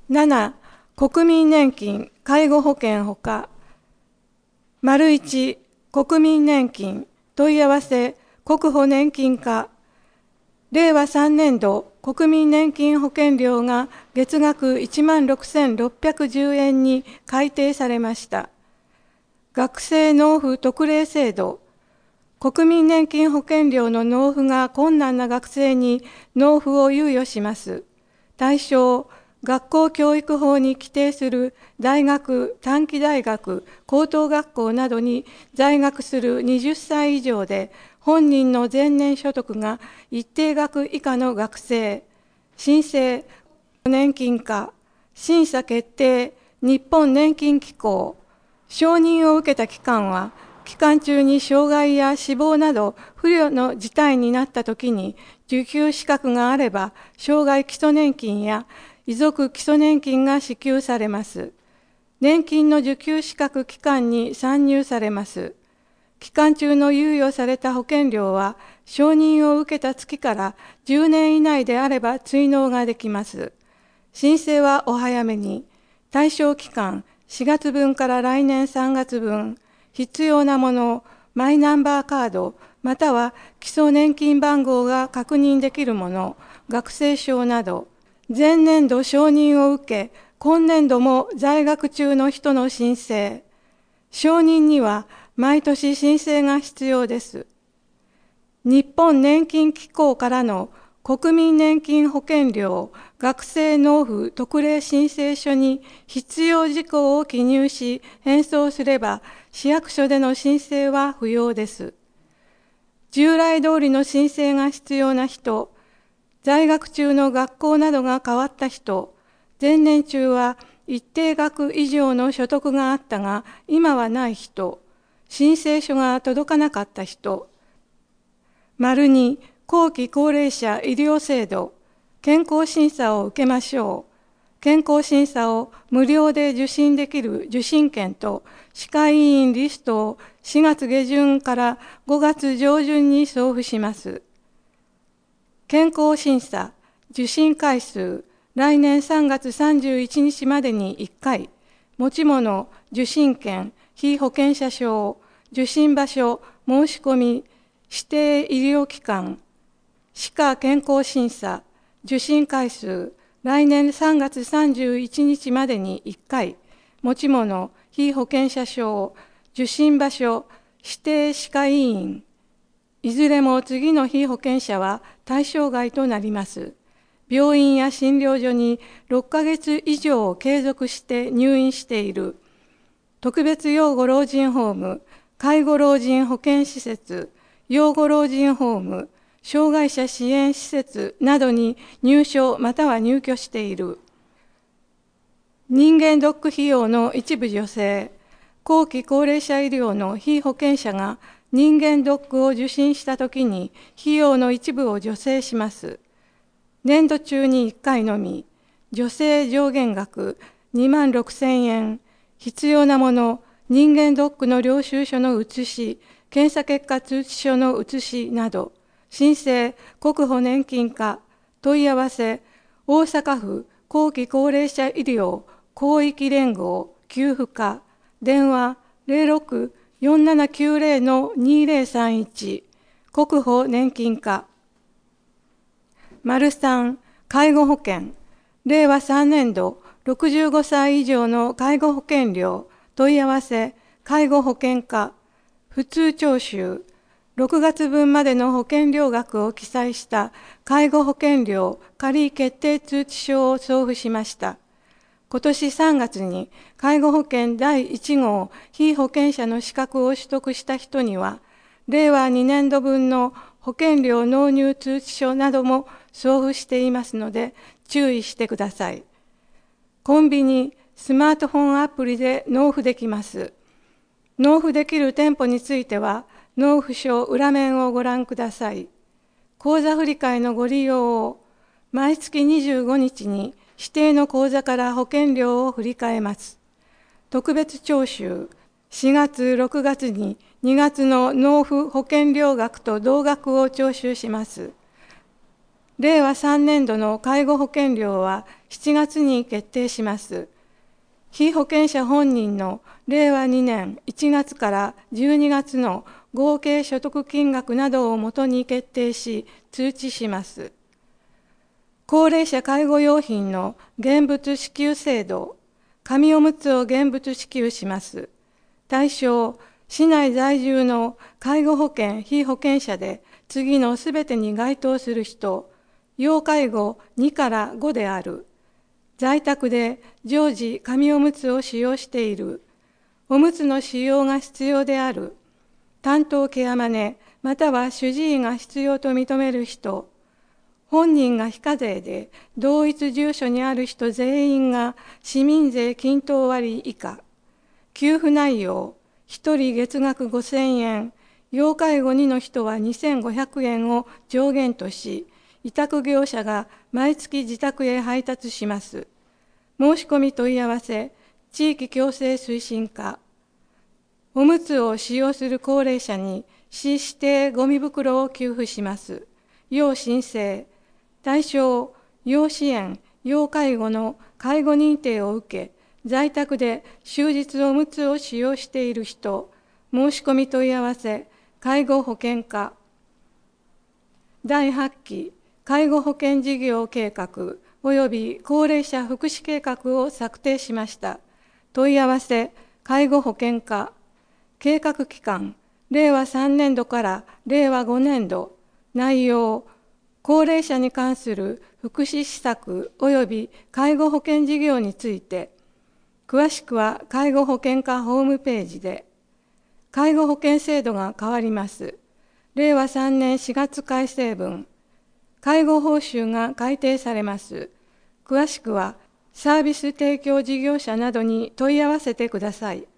7、国民年金、介護保険ほか。1、国民年金、問い合わせ、国保年金課。令和3年度国民年金保険料が月額16,610円に改定されました。学生納付特例制度。国民年金保険料の納付が困難な学生に納付を猶予します。対象、学校教育法に規定する大学、短期大学、高等学校などに在学する20歳以上で、本人の前年所得が一定額以下の学生、申請、年金課、審査決定、日本年金機構、承認を受けた期間は、期間中に障害や死亡など不慮の事態になったときに受給資格があれば、障害基礎年金や遺族基礎年金が支給されます。年金の受給資格期間に算入されます。期間中の猶予された保険料は、承認を受けた月から10年以内であれば追納ができます。申請はお早めに。対象期間、4月分から来年3月分。必要なもの、マイナンバーカード、または基礎年金番号が確認できるもの、学生証など。前年度承認を受け、今年度も在学中の人の申請。承認には毎年申請が必要です。日本年金機構からの国民年金保険料学生納付特例申請書に必要事項を記入し返送すれば、市役所での申請は不要です。従来通りの申請が必要な人、在学中の学校などが変わった人、前年中は一定額以上の所得があったが今はない人、申請書が届かなかった人。2、後期高齢者医療制度、健康審査を受けましょう。健康審査を無料で受診できる受診券と歯科医院リストを4月下旬から5月上旬に送付します。健康審査、受診回数、来年3月31日までに1回、持ち物、受診券、被保険者証、受診場所、申し込み、指定医療機関、歯科健康審査、受診回数、来年3月31日までに1回、持ち物、被保険者証、受診場所、指定歯科医院、いずれも次の被保険者は対象外となります。病院や診療所に6ヶ月以上継続して入院している、特別養護老人ホーム、介護老人保健施設、養護老人ホーム、障害者支援施設などに入所または入居している。人間ドック費用の一部助成、後期高齢者医療の被保険者が人間ドックを受診したときに費用の一部を助成します。年度中に1回のみ、助成上限額26,000円、必要なもの、人間ドックの領収書の写し、検査結果通知書の写しなど、申請、国保年金課、問い合わせ、大阪府後期高齢者医療広域連合給付課、電話06-4790-2031、国保年金課。3、介護保険、令和3年度65歳以上の介護保険料、問い合わせ、介護保険課、普通徴収、6月分までの保険料額を記載した介護保険料仮決定通知書を送付しました。今年3月に介護保険第1号被保険者の資格を取得した人には、令和2年度分の保険料納入通知書なども送付していますので注意してください。コンビニ、スマートフォンアプリで納付できます。納付できる店舗については、納付書裏面をご覧ください。口座振替のご利用を、毎月25日に指定の口座から保険料を振り替えます。特別徴収、4月、6月に2月の納付保険料額と同額を徴収します。 令和3年度の介護保険料は7月に決定します。被保険者本人の令和2年1月から12月の合計所得金額などをもとに決定し、通知します。高齢者介護用品の現物支給制度、紙おむつを現物支給します。対象、市内在住の介護保険・被保険者で次のすべてに該当する人、要介護2から5である。在宅で常時紙おむつを使用している。おむつの使用が必要である。担当ケアマネまたは主治医が必要と認める人。本人が非課税で同一住所にある人全員が市民税均等割以下。給付内容、1人月額5000円、要介護2の人は2500円を上限とし、委託業者が毎月自宅へ配達します。申し込み問い合わせ、地域共生推進課。おむつを使用する高齢者に市指定ゴミ袋を給付します。要申請。対象、要支援、要介護の介護認定を受け、在宅で終日おむつを使用している人、申し込み問い合わせ、介護保険課。第8期介護保険事業計画及び高齢者福祉計画を策定しました。問い合わせ、介護保険課。計画期間、令和3年度から令和5年度。内容、高齢者に関する福祉施策及び介護保険事業について、詳しくは介護保険課ホームページで。介護保険制度が変わります。令和3年4月改正分。介護報酬が改定されます。詳しくはサービス提供事業者などに問い合わせてください。